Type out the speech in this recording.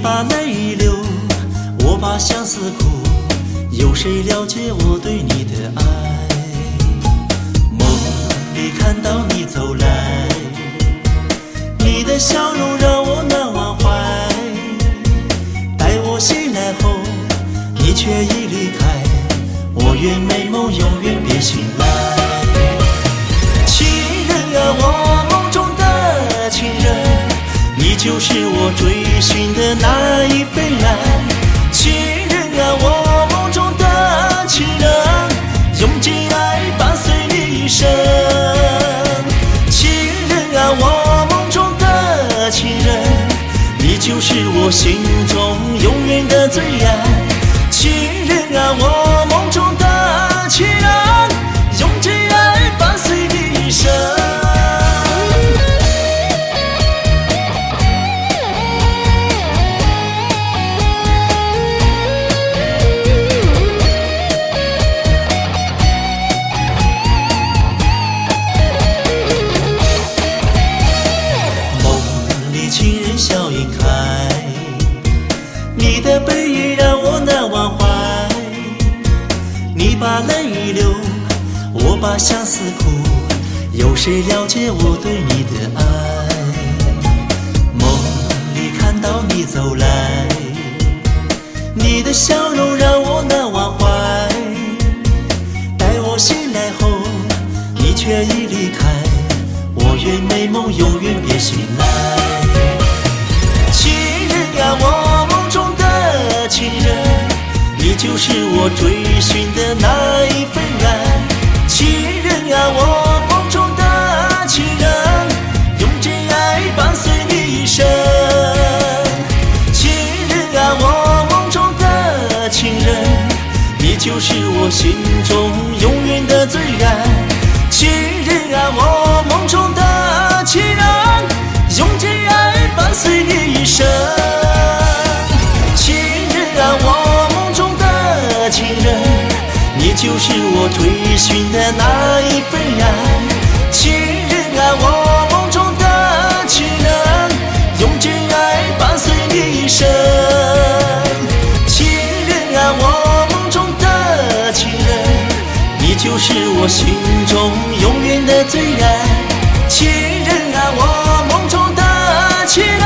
把泪流，我把相思苦，有谁了解我对你的爱？梦里看到你走来，你的笑容让我难忘怀。待我醒来后，你却已离开，我愿美梦永远别醒来。情人啊，我梦中的情人，你就是我追寻的那一份爱。情人啊，我梦中的情人，用尽爱伴随你一生。情人啊，我梦中的情人，你就是我心中永远的最爱。情人啊，我梦中的情人，用尽爱伴随你一生。情人笑颜开，你的背影让我难忘怀。你把泪流，我把相思苦，有谁了解我对你的爱？梦里看到你走来，你的笑容让我难忘怀。待我醒来后，你却已离开，我愿美梦永远别醒来。情人啊，我梦中的情人，你就是我追寻的那一份爱。情人啊，我梦中的情人，用尽爱伴随你一生。情人啊，我梦中的情人，你就是我心中永远的最爱。情人啊，我梦中的情人，用尽爱伴随你一生。情人啊，我梦中的情人，你就是我追寻的那一份爱。情人啊，我梦中的情人，用尽爱伴随你一生。情人啊，我梦中的情人，你就是我心中永远的最爱。情人啊，我梦中的情人。